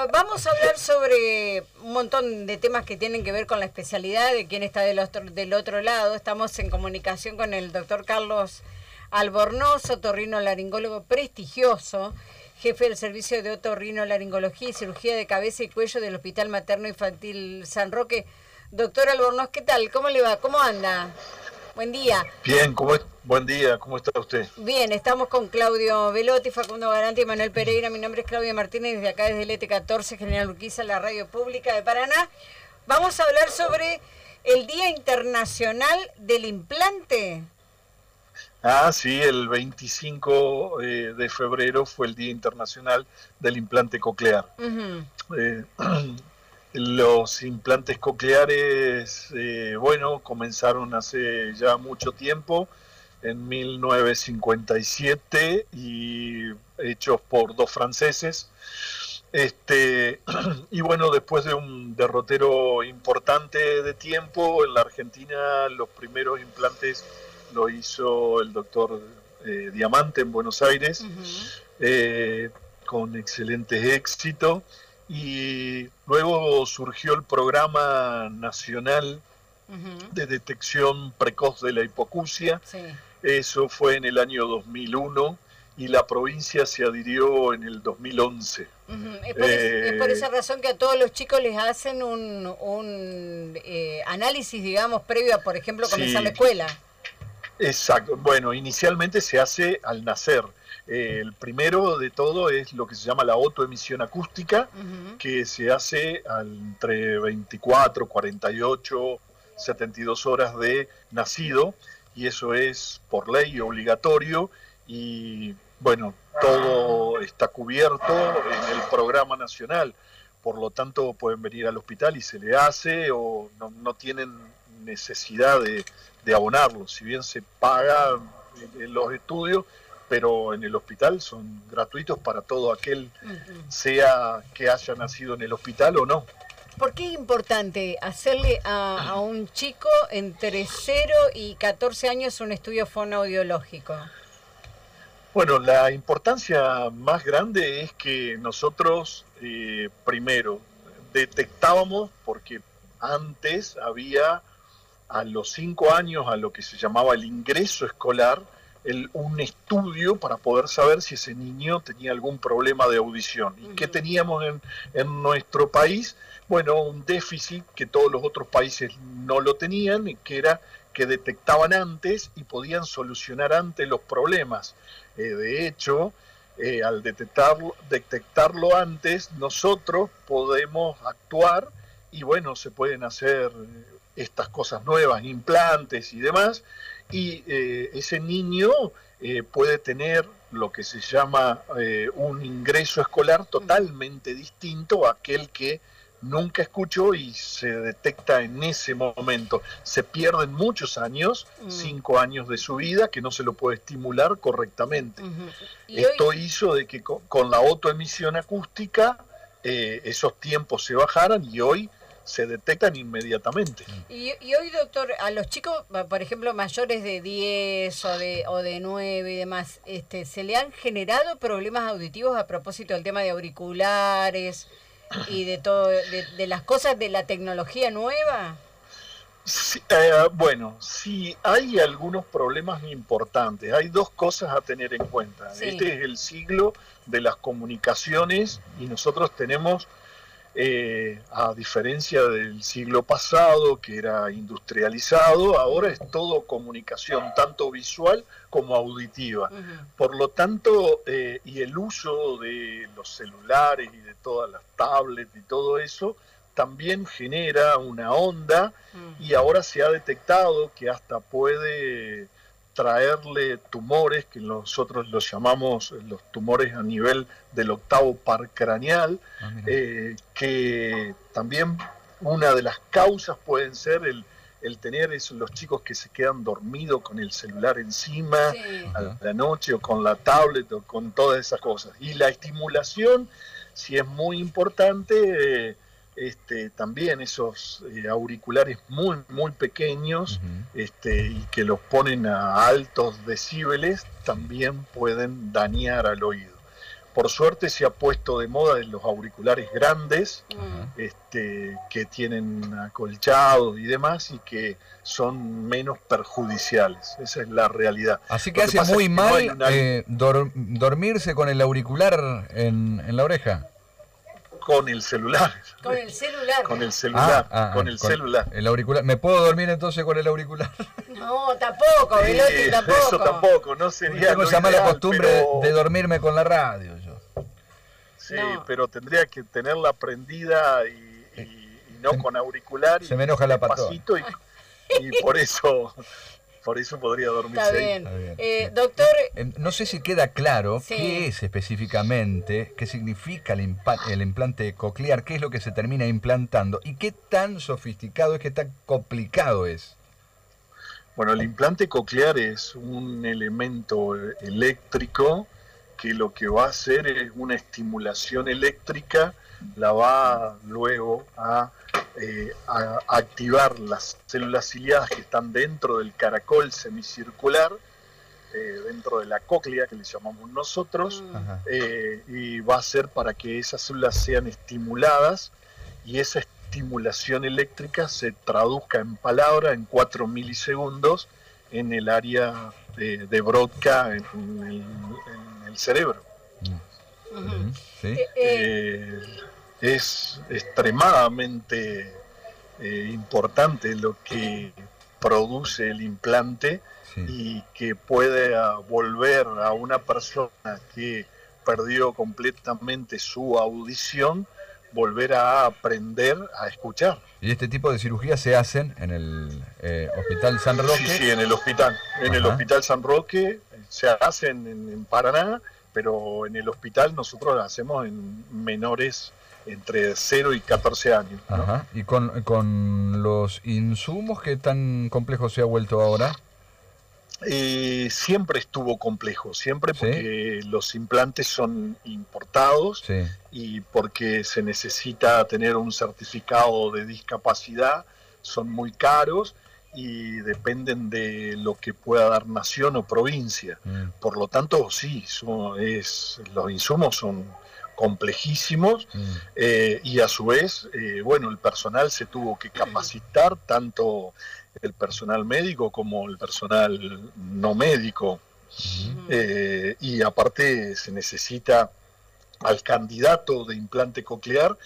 vamos a hablar sobre un montón de temas que tienen que ver con la especialidad de quien está del otro lado. Estamos en comunicación con el doctor Carlos Albornoz, otorrinolaringólogo prestigioso, jefe del servicio de otorrinolaringología y cirugía de cabeza y cuello del Hospital Materno Infantil San Roque. Doctor Albornoz, ¿qué tal? ¿Cómo le va? ¿Cómo anda? Buen día. Bien, buen día, ¿cómo está usted? Bien, estamos con Claudio Velotti, Facundo Galante y Manuel Pereira. Mi nombre es Claudia Martínez, desde acá, desde el ET14, General Urquiza, la radio pública de Paraná. Vamos a hablar sobre el Día Internacional del Implante. Ah, sí, el 25 de febrero fue el Día Internacional del Implante Coclear. Los implantes cocleares, comenzaron hace ya mucho tiempo, en 1957, y hechos por dos franceses. Y bueno, después de un derrotero importante de tiempo, en la Argentina los primeros implantes lo hizo el doctor Diamante en Buenos Aires, con excelente éxito. Y luego surgió el Programa Nacional de Detección Precoz de la Hipoacusia. Sí. Eso fue en el año 2001 y la provincia se adhirió en el 2011. Es por esa razón que a todos los chicos les hacen un análisis, digamos, previo a, por ejemplo, comenzar la escuela. Exacto. Bueno, inicialmente se hace al nacer. El primero de todo es lo que se llama la autoemisión acústica, que se hace entre 24, 48, 72 horas de nacido, y eso es por ley obligatorio, y bueno, todo está cubierto en el programa nacional. Por lo tanto, pueden venir al hospital y se le hace, o no tienen necesidad de abonarlo. Si bien se pagan los estudios, pero en el hospital son gratuitos para todo aquel, sea que haya nacido en el hospital o no. ¿Por qué es importante hacerle a un chico entre 0 y 14 años un estudio fonoaudiológico? Bueno, la importancia más grande es que nosotros, primero, detectábamos, porque antes había a los 5 años, a lo que se llamaba el ingreso escolar, un estudio para poder saber si ese niño tenía algún problema de audición. ¿Y qué teníamos en nuestro país? Bueno, un déficit que todos los otros países no lo tenían, y que era que detectaban antes y podían solucionar antes los problemas. De hecho, al detectarlo antes, nosotros podemos actuar y bueno, se pueden hacer estas cosas nuevas, implantes y demás, y ese niño puede tener lo que se llama un ingreso escolar totalmente distinto a aquel que nunca escuchó y se detecta en ese momento. Se pierden muchos años, 5 años de su vida, que no se lo puede estimular correctamente. Esto hizo de que con la autoemisión acústica esos tiempos se bajaran y hoy se detectan inmediatamente. Y hoy, doctor, a los chicos, por ejemplo, mayores de 10 o de 9 y demás, ¿se le han generado problemas auditivos a propósito del tema de auriculares y de todo, de las cosas de la tecnología nueva? Sí, bueno, sí hay algunos problemas importantes. Hay dos cosas a tener en cuenta. Sí. Este es el siglo de las comunicaciones y nosotros tenemos, a diferencia del siglo pasado, que era industrializado, ahora es todo comunicación, tanto visual como auditiva. Por lo tanto, y el uso de los celulares y de todas las tablets y todo eso, también genera una onda, y ahora se ha detectado que hasta puede traerle tumores, que nosotros los llamamos los tumores a nivel del octavo par craneal, que también una de las causas pueden ser el tener los chicos que se quedan dormidos con el celular encima a la noche, o con la tablet, o con todas esas cosas. Y la estimulación, si es muy importante, también esos auriculares muy muy pequeños, y que los ponen a altos decibeles, también pueden dañar al oído. por suerte se ha puesto de moda en los auriculares grandes, que tienen acolchados y demás, y que son menos perjudiciales. Esa es la realidad. Así que hace muy mal dormirse con el auricular en la oreja. Con el celular. Con el celular. Con el celular. Con el celular. El auricular. ¿Me puedo dormir entonces con el auricular? No, tampoco, Velotti, tampoco. Eso tampoco, no sería. Tengo esa mala costumbre de dormirme con la radio yo. Sí, no. Pero tendría que tenerla prendida y no con auricular. Se me enoja la patrona. Y por eso podría dormirse. Está bien. Ahí. Doctor... no sé si queda claro qué es específicamente, qué significa el implante coclear, qué es lo que se termina implantando y qué tan sofisticado es, qué tan complicado es. Bueno, el implante coclear es un elemento eléctrico que lo que va a hacer es una estimulación eléctrica, la va luego a activar las células ciliadas que están dentro del caracol semicircular, dentro de la cóclea que le llamamos nosotros, y va a ser para que esas células sean estimuladas y esa estimulación eléctrica se traduzca en palabra en 4 milisegundos en el área de Broca, en el cerebro. ¿Sí? Es extremadamente importante lo que produce el implante y que puede volver a una persona que perdió completamente su audición, volver a aprender a escuchar. ¿Y este tipo de cirugías se hacen en el Hospital San Roque? Sí, en el hospital. En el Hospital San Roque se hacen en Paraná, pero en el hospital nosotros las hacemos en menores entre 0 y 14 años, ¿no? Ajá. ¿Y con los insumos qué tan complejo se ha vuelto ahora? Siempre estuvo complejo, siempre porque los implantes son importados y porque se necesita tener un certificado de discapacidad, son muy caros y dependen de lo que pueda dar nación o provincia. Por lo tanto, sí, los insumos son complejísimos y a su vez, el personal se tuvo que capacitar, tanto el personal médico como el personal no médico, y aparte se necesita al candidato de implante coclear,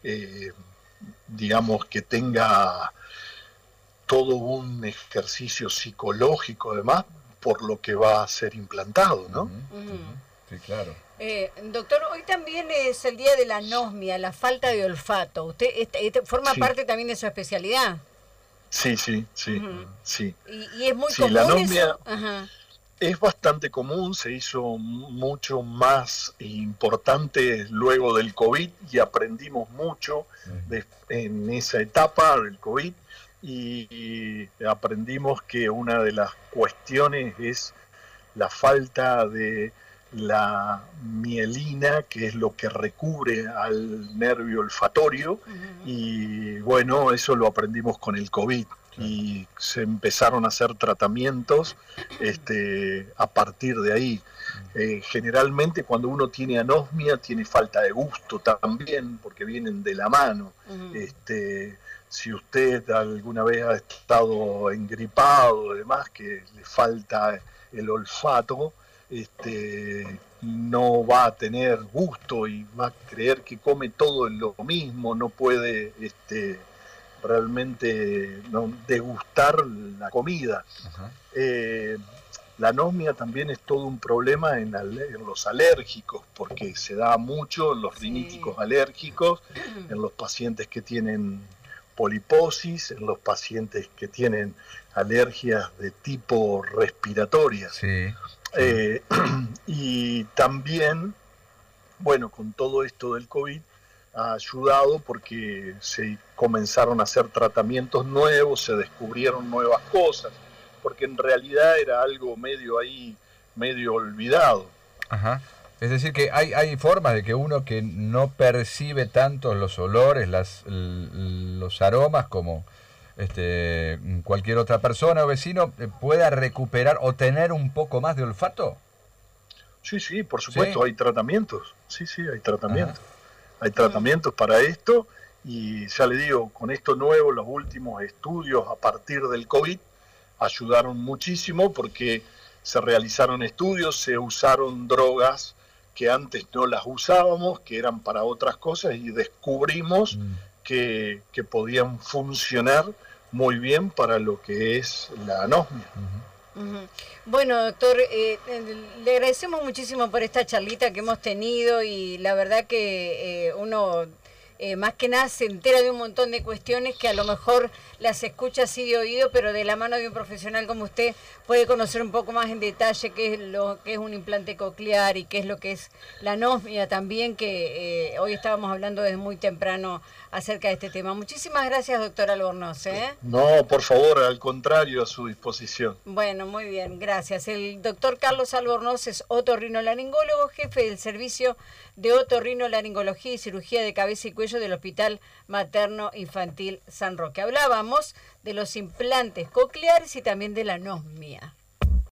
digamos que tenga todo un ejercicio psicológico además por lo que va a ser implantado, ¿no? Sí, claro. Doctor, hoy también es el día de la anosmia, la falta de olfato. ¿Usted forma parte también de su especialidad? Sí. ¿Y es muy común la anosmia eso? Es bastante común, se hizo mucho más importante luego del COVID y aprendimos mucho en esa etapa del COVID y aprendimos que una de las cuestiones es la falta de la mielina, que es lo que recubre al nervio olfatorio, y bueno, eso lo aprendimos con el COVID. Y se empezaron a hacer tratamientos a partir de ahí. Generalmente cuando uno tiene anosmia tiene falta de gusto también, porque vienen de la mano. Si usted alguna vez ha estado engripado, además que le falta el olfato, no va a tener gusto y va a creer que come todo lo mismo, no puede realmente degustar la comida. La anosmia también es todo un problema en los alérgicos, porque se da mucho en los riníticos alérgicos, en los pacientes que tienen poliposis, en los pacientes que tienen alergias de tipo respiratoria. Y también, con todo esto del COVID, ha ayudado porque se comenzaron a hacer tratamientos nuevos, se descubrieron nuevas cosas, porque en realidad era algo medio olvidado. Es decir, que hay formas de que uno que no percibe tanto los olores, los aromas como cualquier otra persona o vecino, pueda recuperar o tener un poco más de olfato. Sí, sí, por supuesto, ¿Sí? hay tratamientos. Sí, sí, hay tratamientos. Hay tratamientos para esto y ya le digo, con esto nuevo, los últimos estudios a partir del COVID ayudaron muchísimo porque se realizaron estudios, se usaron drogas que antes no las usábamos, que eran para otras cosas y descubrimos que podían funcionar muy bien para lo que es la anosmia. Bueno, doctor, le agradecemos muchísimo por esta charlita que hemos tenido y la verdad que uno más que nada se entera de un montón de cuestiones que a lo mejor las escucha así de oído, pero de la mano de un profesional como usted puede conocer un poco más en detalle qué es lo que es un implante coclear y qué es lo que es la anosmia también, que hoy estábamos hablando desde muy temprano acerca de este tema. Muchísimas gracias, doctor Albornoz. No, por favor, al contrario, a su disposición. Bueno, muy bien, gracias. El doctor Carlos Albornoz es otorrinolaringólogo, jefe del servicio de otorrinolaringología y cirugía de cabeza y cuello del Hospital Materno Infantil San Roque. Hablábamos de los implantes cocleares y también de la anosmia.